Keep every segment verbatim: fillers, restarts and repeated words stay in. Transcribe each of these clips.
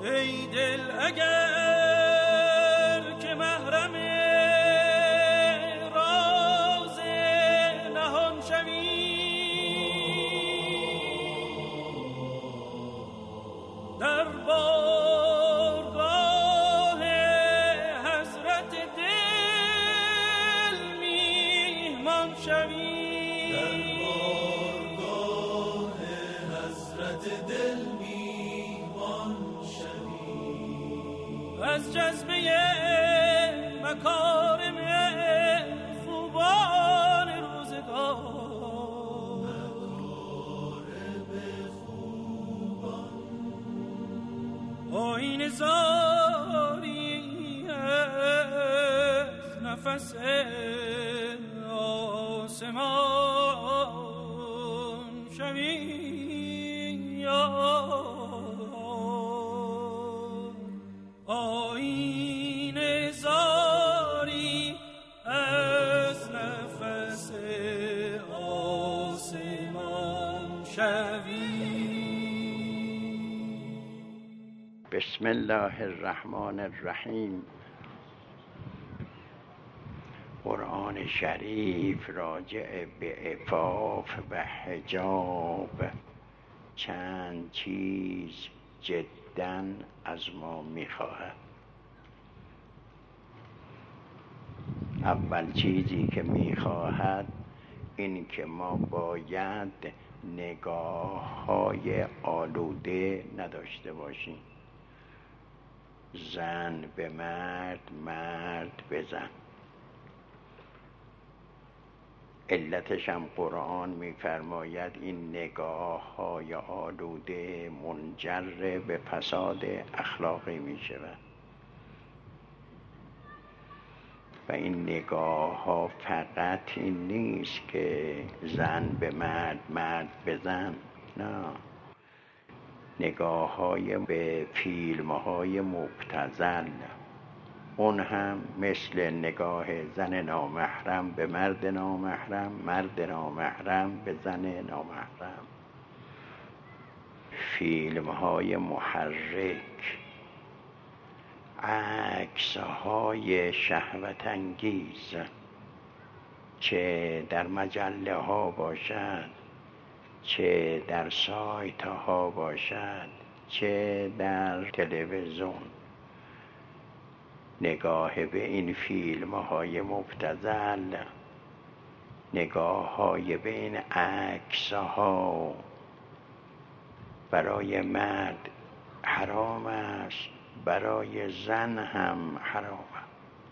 ای دل اگر که محرم راز نهان شوی، در بارگاه حضرت دل میهمان شوی، در بارگاه حضرت دل میهمان شوی، از جذبه مکارم خوبان روزگار، مکارم خوبان آیین زاری از نفس آسمان شوی، آیین زاری از نفس آسمان شوی. بسم الله الرحمن الرحیم. قرآن شریف راجع به عفاف و حجاب چند چیز جداً از ما میخواهد. اول چیزی که میخواهد این که ما باید نگاه های آلوده نداشته باشیم، زن به مرد، مرد به زن. علتش هم قرآن می‌فرماید این نگاه های آلوده منجر به فساد اخلاقی می‌شود و این نگاه ها فقط این نیست که زن به مرد، مرد به زن، نه، نگاه های به فیلم های مبتذل، اون هم مثل نگاه زن نامحرم به مرد نامحرم، مرد نامحرم به زن نامحرم، فیلم های محرک، عکس های شهوت انگیز، چه در مجله ها باشد، چه در سایت ها باشد، چه در تلویزیون. نگاه به این فیلم های مبتذل، نگاه های به این عکس ها برای مرد حرام است، برای زن هم حرام است.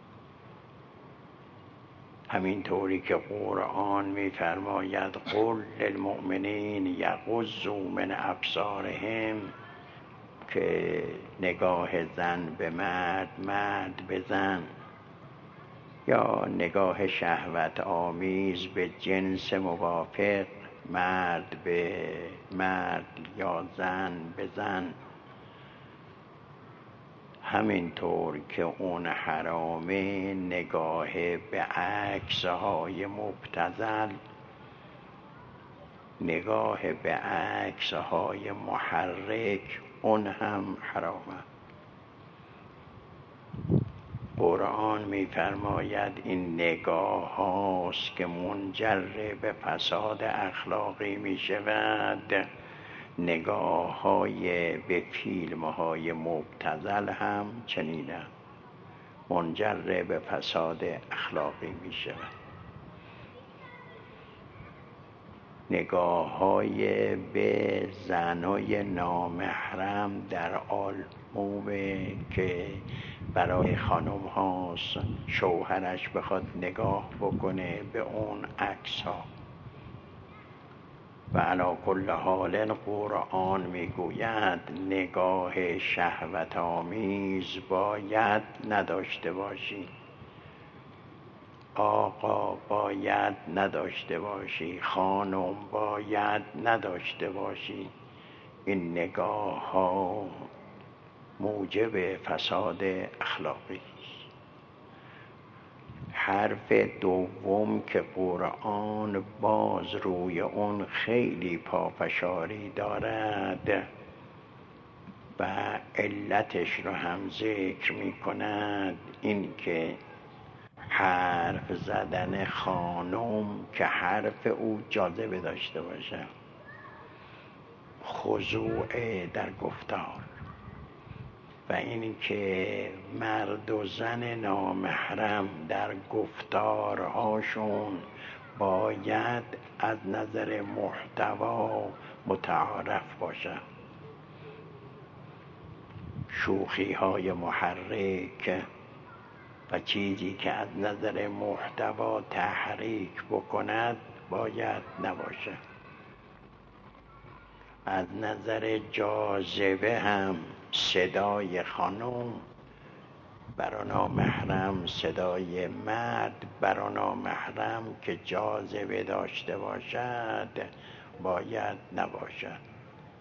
همینطوری که قرآن می‌فرماید قل للمؤمنین یغضوا من ابصارهم، که نگاه زن به مرد، مرد به زن، یا نگاه شهوت آمیز به جنس موافق، مرد به مرد یا زن به زن، همینطور که اون حرامه نگاه به عکس‌های مبتذل، نگاه به عکس‌های محرک، اون هم حرامه. قرآن می‌فرماید این نگاه هاست که منجر به فساد اخلاقی می‌شود. نگاه های به فیلم های مبتذل هم چنینه، منجر به فساد اخلاقی می شود. نگاه های به زنای نامحرم در آلبومه که برای خانم هاست، شوهرش بخواد نگاه بکنه به اون عکس ها. و علی کل حال قرآن میگوید نگاه شهوت آمیز باید نداشته باشی، آقا باید نداشته باشی، خانم باید نداشته باشی. این نگاه ها موجب فساد اخلاقی است. حرف دوم که قرآن باز روی اون خیلی پافشاری دارد، و علتش رو هم ذکر می کند، این که حرف زدن خانم که حرف او جاذبه داشته باشه، خضوع در گفتار، و این که مرد و زن نامحرم در گفتارهاشون باید از نظر محتوا متعارف باشه. شوخی های محرک و چیزی که از نظر محتوا تحریک بکند باید نباشه. از نظر جاذبه هم صدای خانم برای نامحرم، صدای مرد برای نامحرم که جاذبه داشته باشد باید نباشد.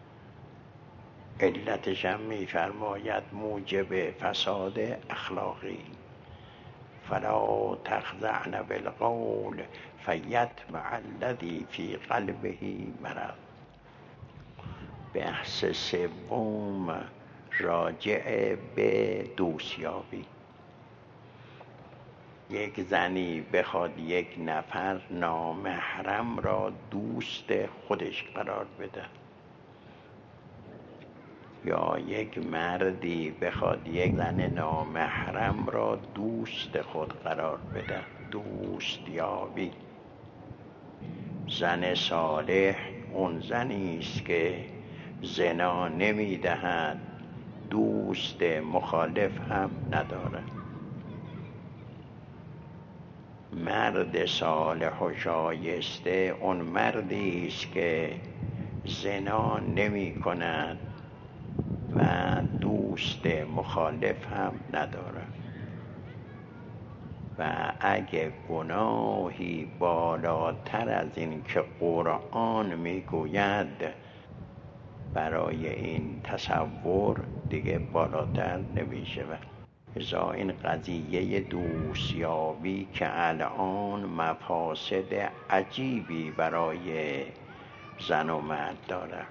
علتش هم می‌فرماید موجب فساد اخلاقی، فلا تخضعن بالقول فیطمع الذی فی قلبه مرض. بحث سوم راجع به دوستیابی. یک زنی بخواد یک نفر نامحرم را دوست خودش قرار بده، یا یک مردی بخواد یک زن نامحرم را دوست خود قرار بده، دوستیابی. زن صالح اون زنی است که زنا نمی‌دهد، دوست مخالف هم نداره. مرد صالح و شایسته اون مردی است که زنا نمی کند و دوست مخالف هم نداره. و اگه گناهی بالاتر از این که قرآن میگوید، برای این تصور دیگه بالاتر نمیشه. ازا این قضیه دوستیابی که الان مفاسد عجیبی برای زن و مرد داره.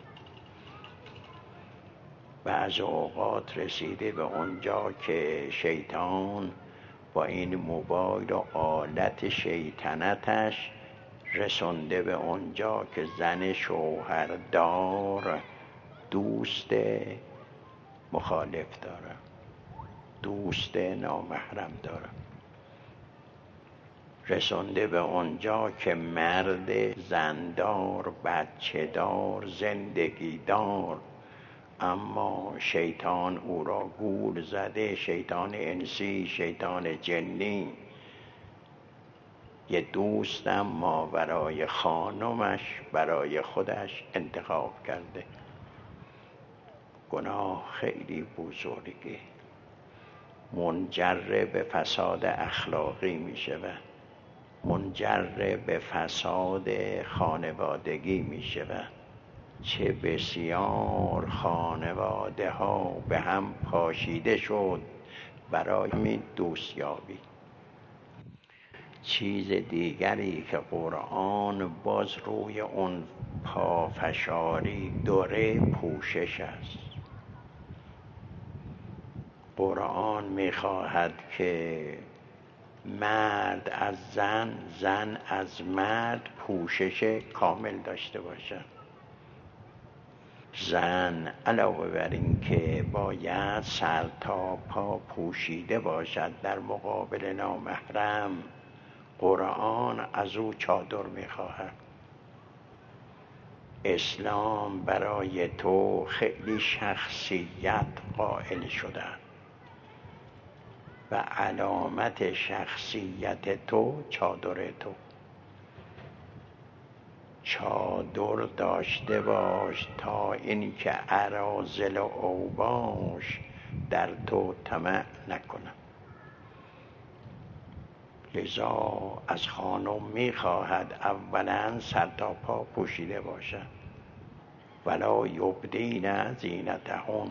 بعض اوقات رسیده به اونجا که شیطان با این موبایل و آلت شیطنتش رسونده به اونجا که زن شوهردار دوست مخالف داره، دوست نامحرم داره. رسونده به اونجا که مرد زندار، بچه دار، زندگی دار، اما شیطان او را گول زده، شیطان انسی، شیطان جنی. یه دوستم ما برای خانمش برای خودش انتخاب کرده. گناه خیلی بزرگه، منجر به فساد اخلاقی می شود، منجر به فساد خانوادگی می شود. چه بسیار خانواده ها به هم پاشیده شد برای این دوستیابی. چیز دیگری که قرآن باز روی اون پافشاری داره پوشش است. قرآن می‌خواهد که مرد از زن، زن از مرد پوشش کامل داشته باشد. زن علاوه بر این که باید سر تا پا پوشیده باشد در مقابل نامحرم، قرآن از او چادر می‌خواهد. اسلام برای تو خیلی شخصیت قائل شده و علامت شخصیت تو چادر تو. چادر داشته باش تا این که اراذل و اوباش در تو طمع نکنه. لذا از خانم میخواهد اولا سر تا پا پوشیده باشد. ولا یبدین زینتهن.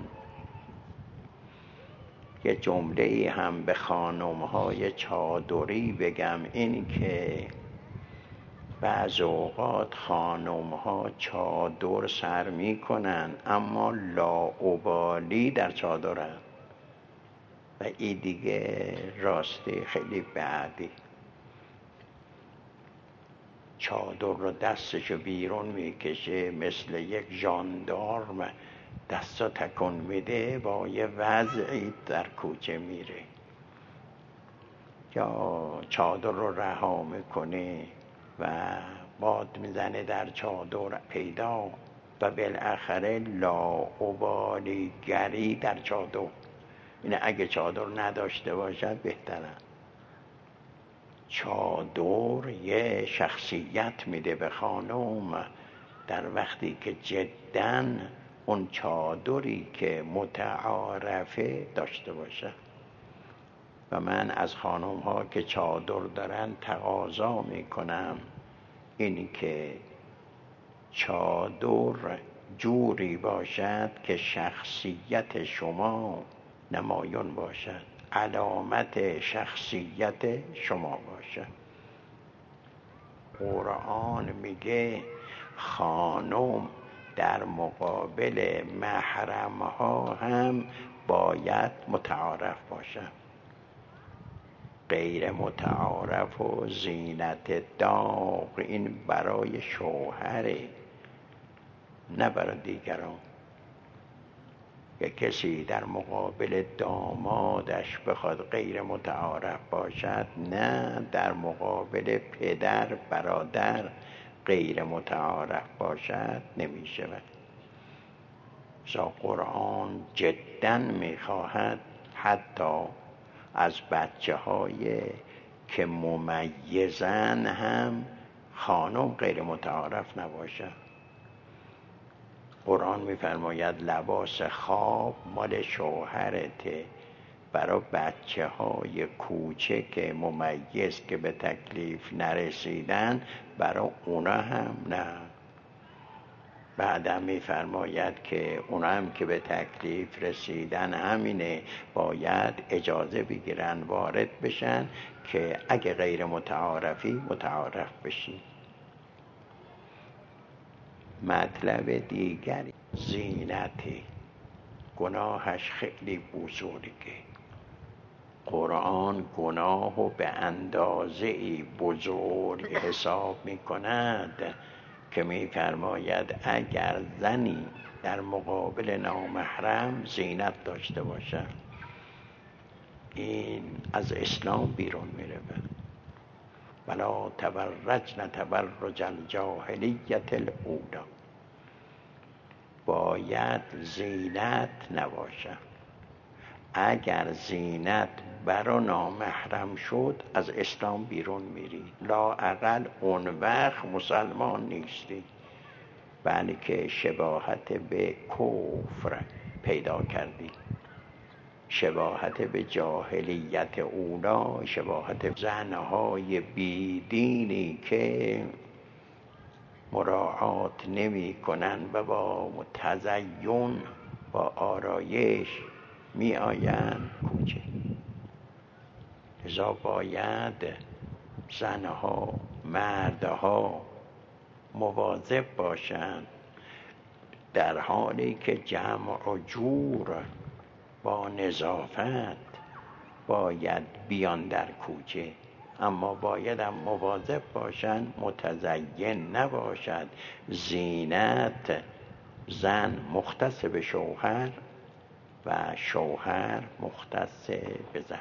یه جمله هم به خانم‌های چادری بگم، این که بعض اوقات خانم ها چادر سر می کنن اما لاابالی در چادرن و این دیگه راستی خیلی بعدی. چادر رو دستشو بیرون میکشه مثل یک ژاندارم، دستو تکون میده با یه وضعی در کوچه میره، یا چادر رو رها میکنه و باد میزنه در چادر پیدا و بالاخره لاابالیگری در چادر. اینه اگه چادر نداشته باشد بهتره. چادر یه شخصیت میده به خانم در وقتی که جداً اون چادری که متعارفه داشته باشه. و من از خانم ها که چادر دارن تقاضا میکنم این که چادر جوری باشد که شخصیت شما نمایان باشد، علامت شخصیت شما باشد. قرآن میگه خانم در مقابل محرمها هم باید متعارف باشد. غیر متعارف و زینت داغ این برای شوهره، نه برای دیگران. که کسی در مقابل دامادش بخواد غیر متعارف باشد، نه در مقابل پدر برادر غیر متعارف باشد نمیشه. زا قرآن جداً میخواهد حتی از بچه های که ممیزن هم خانم غیر متعارف نباشد. قرآن میفرماید لباس خواب مال شوهرته، برای بچه های کوچک ممیز که به تکلیف نرسیدن برای اونا هم نه. بعدم میفرماید که اونا هم که به تکلیف رسیدن همینه، باید اجازه بگیرن وارد بشن که اگه غیر متعارفی متعارف بشی. مطلب دیگری زینتی، گناهش خیلی بزرگه. قرآن گناهو به اندازه‌ای بزرگ حساب میکند که میفرماید اگر زنی در مقابل نامحرم زینت داشته باشه، این از اسلام بیرون میره. ولا تبرجن تبرج الجاهلیت الاولی، باید زینت نباشه. اگر زینت برا نامحرم شد از اسلام بیرون میری، لااقل اون وقت مسلمان نیستی، بلکه شباهت به کفر پیدا کردی، شباهت به جاهلیت اولا، شباهت زنهای بیدینی که مراعات نمی کنن و با تزین با آرایش می آیند کوچه. لذا باید زنها مردها مواظب باشند، در حالی که جمع و جور با نظافت باید بیان در کوچه، اما باید هم مواظب باشن متزین نباشد. زینت زن مختص به شوهر و شوهر مختص به زن.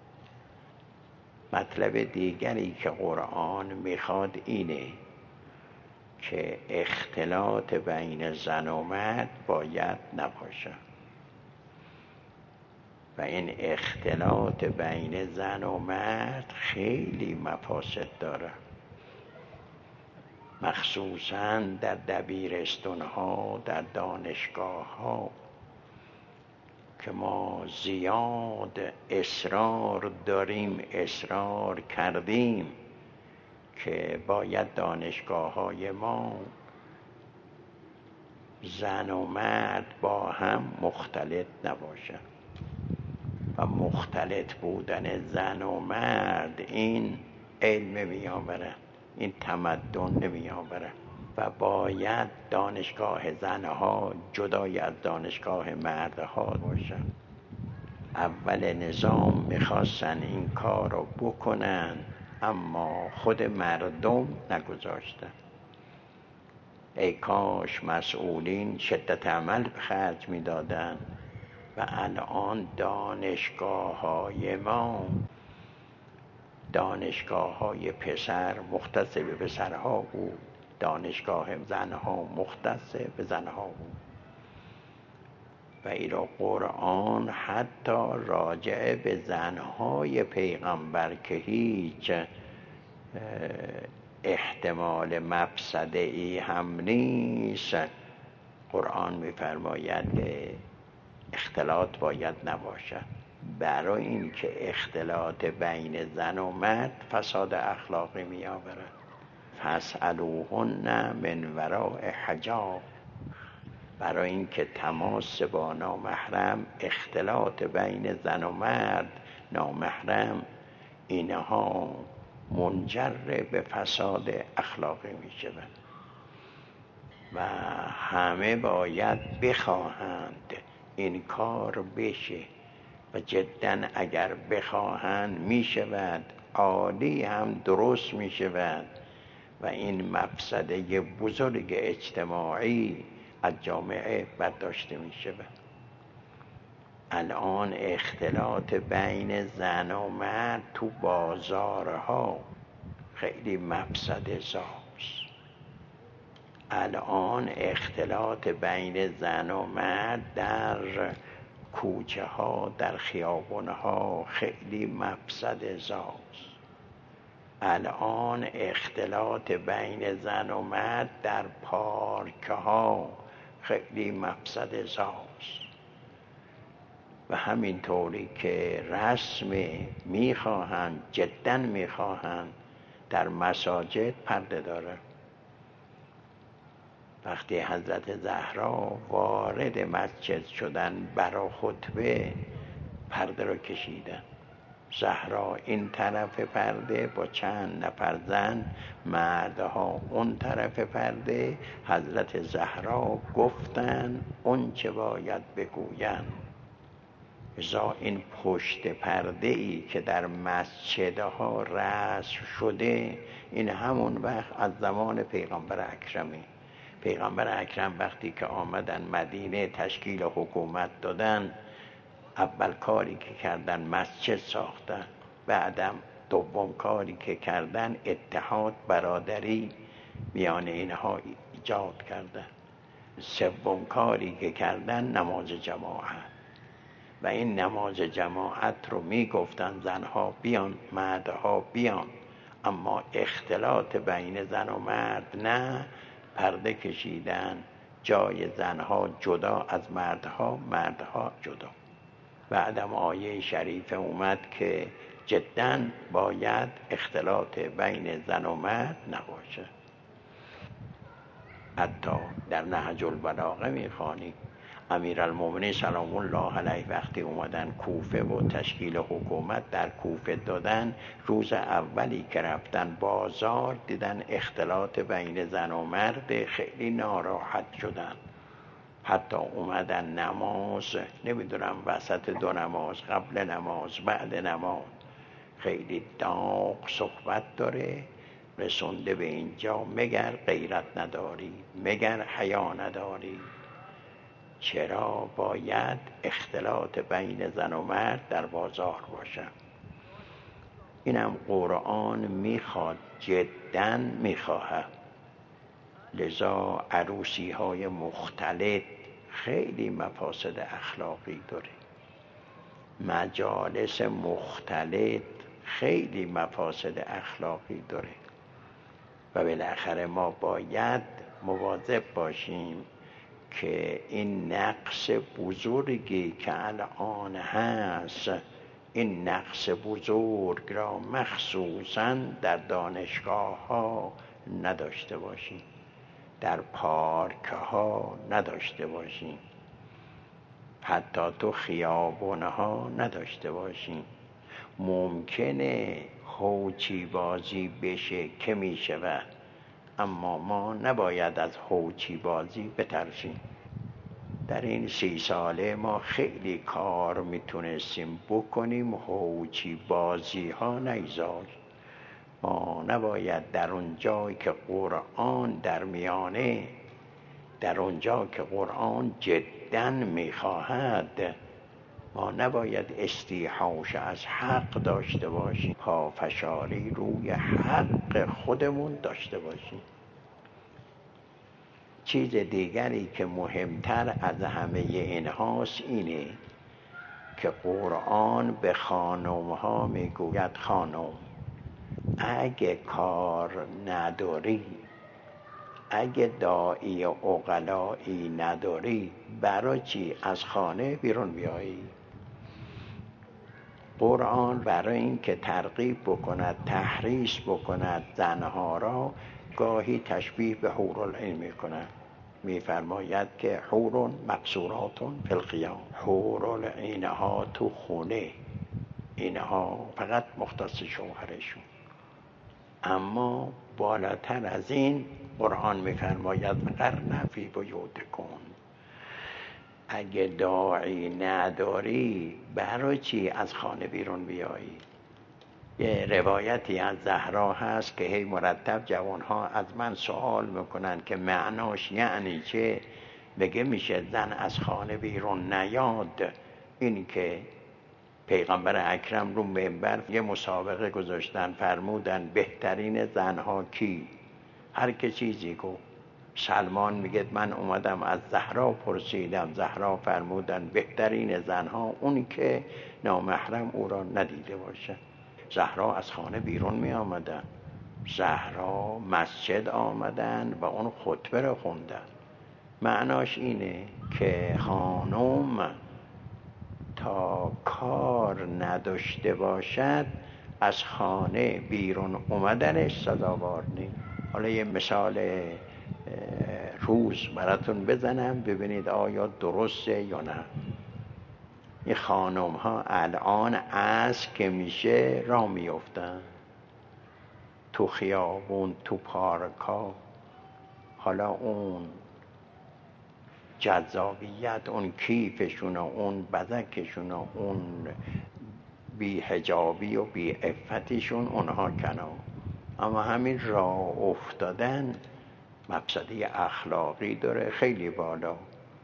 مطلب دیگری که قرآن میخواد اینه که اختلاط بین زن و مرد باید نباشه و این اختلاط بین زن و مرد خیلی مفاسد داره، مخصوصاً در دبیرستان ها، در دانشگاه ها که ما زیاد اصرار داریم، اصرار کردیم که باید دانشگاه های ما زن و مرد با هم مختلط نباشه. و مختلط بودن زن و مرد این علم می آورد. این تمدن نمی آورد و باید دانشگاه زنها جدای از دانشگاه مردها باشد. اول نظام میخواستن این کار رو بکنن اما خود مردم نگذاشتن. ای کاش مسئولین شدت عمل به خرج میدادن و الان دانشگاه های ما دانشگاه های پسر مختص به پسرها بود، دانشگاه زنها مختص به زنها بود و ایرا قرآن حتی راجع به زنهای پیغمبر که هیچ احتمال مفسده ای هم نیست، قرآن می‌فرماید که اختلاط باید نباشد، برای اینکه اختلاط بین زن و مرد فساد اخلاقی می‌آورد. فاسألوهن من وراء حجاب، برای اینکه تماس با نامحرم، اختلاط بین زن و مرد نامحرم، اینها منجر به فساد اخلاقی می شود و همه باید بخواهند این کار بشه و جداً اگر بخواهند می شود، عالی هم درست می شود و این مفسده بزرگ اجتماعی از جامعه برداشته می شود. الان اختلاط بین زن و مرد تو بازارها خیلی مفسده زاست. الان اختلاط بین زن و مرد در کوچه ها، در خیابان ها خیلی مفسده زاست. الان اختلاط بین زن و مرد در پارک ها خیلی مفسده زاست و همینطوری که رسم میخواهند، جدا میخواهند در مساجد پرده داره. وقتی حضرت زهرا وارد مسجد شدن برای خطبه، پرده رو کشیدن. زهرا این طرف پرده با چند نفر زن، مردها اون طرف پرده. حضرت زهرا گفتن اون چه باید بگوین. ازا این پشت پرده ای که در مسجدها رسم شده، این همون وقت از زمان پیغمبر اکرمی. پیغمبر اکرم وقتی که آمدن مدینه تشکیل حکومت دادن، اول کاری که کردن مسجد ساختن، بعدم دوم کاری که کردن اتحاد برادری میان اینها ایجاد کردن، سوم کاری که کردن نماز جماعت و این نماز جماعت رو میگفتن زنها بیان مردها بیان، اما اختلاط بین زن و مرد نه، پرده کشیدن، جای زنها جدا از مردها، مردها جدا. بعدم آیه شریف اومد که جداً باید اختلاط بین زن و مرد نباشه. حتی در نهج البلاغه میخوانید امیرالمومنین سلام الله علیه وقتی اومدن کوفه و تشکیل حکومت در کوفه دادن، روز اولی که رفتن بازار دیدن اختلاط بین زن و مرد، خیلی ناراحت شدن. حتی اومدن نماز، نمیدونم وسط دو نماز، قبل نماز، بعد نماز، خیلی داغ صحبت داره، رسونده به اینجا مگر غیرت نداری، مگر حیا نداری. چرا باید اختلاط بین زن و مرد در بازار باشه؟ اینم قرآن میخواد، جداً میخواهد. لذا عروسی های مختلط خیلی مفاسد اخلاقی داره، مجالس مختلط خیلی مفاسد اخلاقی داره و بالاخره ما باید مواظب باشیم که این نقص بزرگی که الان هست، این نقص بزرگ را مخصوصاً در دانشگاه ها نداشته باشیم، در پارک ها نداشته باشیم، حتی تو خیابان ها نداشته باشیم. ممکنه هوچی بازی بشه که می شود، اما ما نباید از هوچی بازی بترسیم. در این سی ساله ما خیلی کار میتونستیم بکنیم، هوچی بازی ها نیزاد. ما نباید در اون جایی که قرآن در میانه، در اون جا که قرآن جداً میخواهد، ما نباید استیحاش از حق داشته باشیم، پافشاری روی حق خودمون داشته باشیم. چیز دیگری که مهمتر از همه اینهاست اینه که قرآن به خانم‌ها میگوید خانم اگه کار نداری، اگه داعی عقلایی نداری، برای چی از خانه بیرون بیایی؟ قرآن برای این که ترغیب بکند، تحریص بکند زنها را، گاهی تشبیه به حورالعین میکند. میفرماید که حور مقصورات فی الخیام، حورالعینها تو خونه، اینها فقط مختص شوهرشون. اما بالاتر از این قرآن میفرماید وقرن فی بیوتکن، اگه داعی نداری برای چی از خانه بیرون بیایی؟ یه روایتی از زهرا هست که هی مرتب جوانها از من سوال میکنن که معناش یعنی چه؟ بگه میشه زن از خانه بیرون نیاد. این که پیغمبر اکرم رو منبر یه مسابقه گذاشتن، فرمودن بهترین زنها کی؟ هر که چیزی گفت. سلمان میگه من اومدم از زهرا پرسیدم، زهرا فرمودن بهترین زنها اون که نامحرم او را ندیده باشه. زهرا از خانه بیرون می آمدن، زهرا مسجد آمدن و اون خطبه رو خوندن. معناش اینه که خانم تا کار نداشته باشد از خانه بیرون اومدنش سزاوار نیست. حالا یه مثال روز براتون بزنم ببینید آیا درسته یا نه. این خانم ها الان عصر که میشه راه میفتن تو خیابون، تو پارکا. حالا اون جذابیت، اون کیفشون و اون بزکشون و اون بی حجابی و بی عفتشون اونها کنار، اما همین راه افتادن مفسده اخلاقی داره خیلی بالا.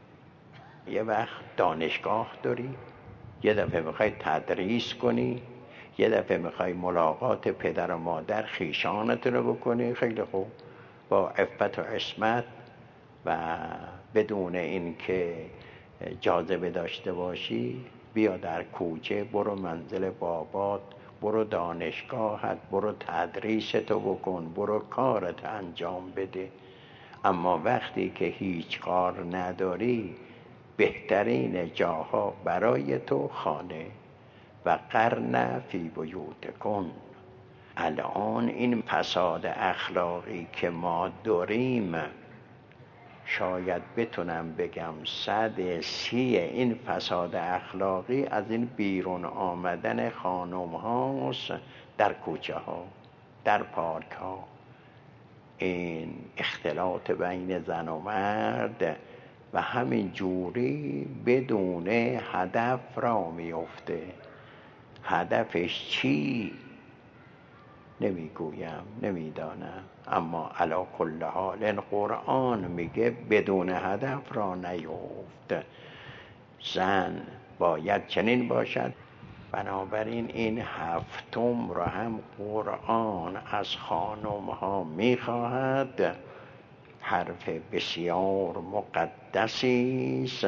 یه وقت دانشگاه داری، یه دفعه میخوای تدریس کنی، یه دفعه میخوای ملاقات پدر و مادر خیشانت رو بکنی، خیلی خوب با عفت و عصمت و بدون این که جاذبه داشته باشی، بیا در کوچه، برو منزل بابات، برو دانشگاهت، برو تدریستو بکن، برو کارت انجام بده. اما وقتی که هیچ کار نداری، بهترین جاها برای تو خانه و قرن فی بیوتکن. الان این فساد اخلاقی که ما داریم، شاید بتونم بگم صد سی این فساد اخلاقی از این بیرون آمدن خانم هاست در کوچه ها، در پارک ها. این اختلاط بین زن و مرد و همین جوری بدون هدف را میفته. هدفش چی؟ نمیگویم، نمیدانم، اما علی کل حال قرآن میگه بدون هدف را نیفت. زن باید چنین باشد. بنابراین این هفتم را هم قرآن از خانم ها میخواهد. حرف بسیار مقدسی است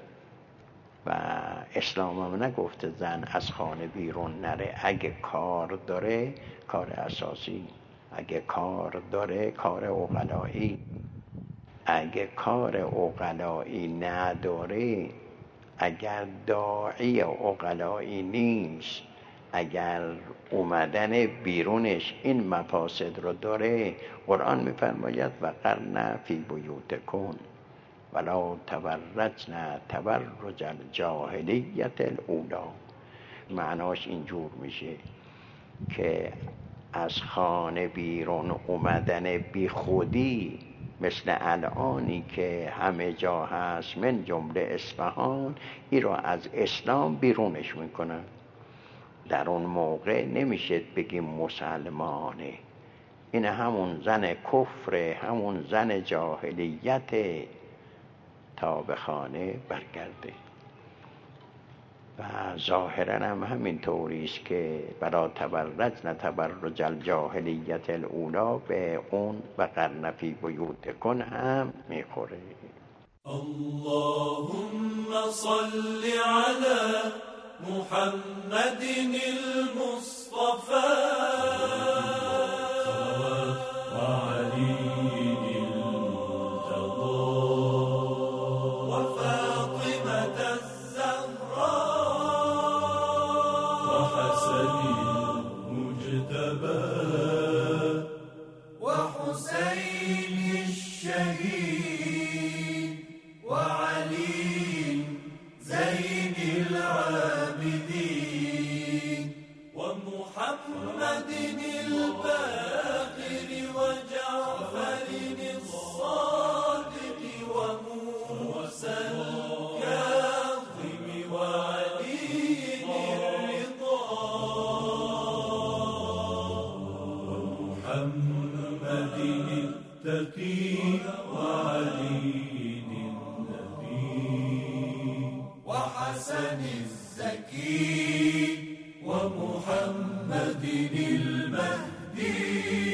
و اسلام هم نگفته زن از خانه بیرون نره. اگه کار داره کار اساسی، اگه کار داره کار عقلایی، اگه کار عقلایی نداره، اگر داعی عقلایی نیست، اگر اومدن بیرونش این مفاسد رو داره، قرآن میفرماید وقرن فی بیوتکن ولا تبرجن تبرج الجاهلیت الاولی. معناش اینجور میشه که از خانه بیرون اومدن بی خودی مثل الانی که همه جا هست من جمله اصفهان، این را از اسلام بیرونش میکنن. در اون موقع نمیشه بگیم مسلمانه، این همون زن کفر، همون زن جاهلیت، تا به خانه برگرده. و ظاهرا هم همین طوریست که برا تبرجن تبرج الجاهلیت الاولا به اون وقرن فی بیوتکن هم میخوره. اللهم صل على محمد المصطفى وعلي المرتضى وفاطمة الزهراء وحسن المجتبى وحسين الشهيد وعلي زين العابدين ومحمد الباقر وجعفر الصادق وموسى الكاظم وعلي الرضا ومحمد التقي وعلي وحسن الزكي ومحمد المهدي